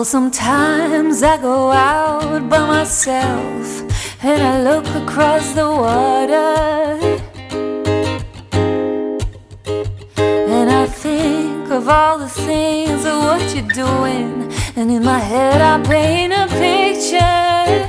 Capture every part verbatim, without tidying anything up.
Well, sometimes I go out by myself and I look across the water, and I think of all the things of what you're doing, and in my head I paint a picture.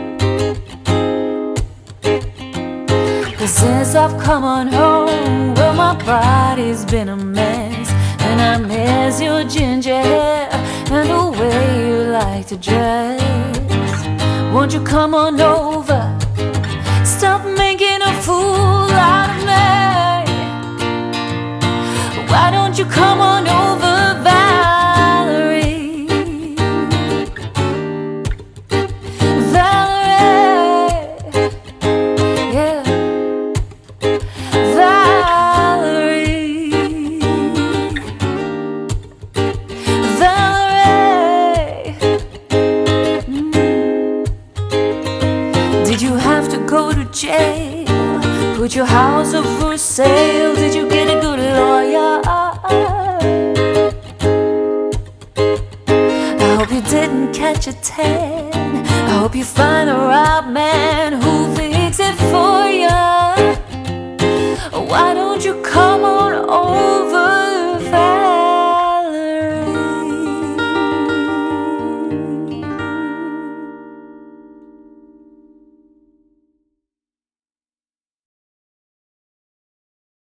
'Cause since I've come on home, well, my body's been a mess, and I miss your ginger hair and the way you like to dress. Won't you come on over? Stop making a fool out of me. Why don't you come on over, Valerie? Valerie, yeah, Valerie, Valerie. Mm. Did you have to go to jail? Put your house up for sale? Did you get a good lawyer? I hope you didn't catch a tan. I hope you find the right man who'll fix it for you. Why don't you come on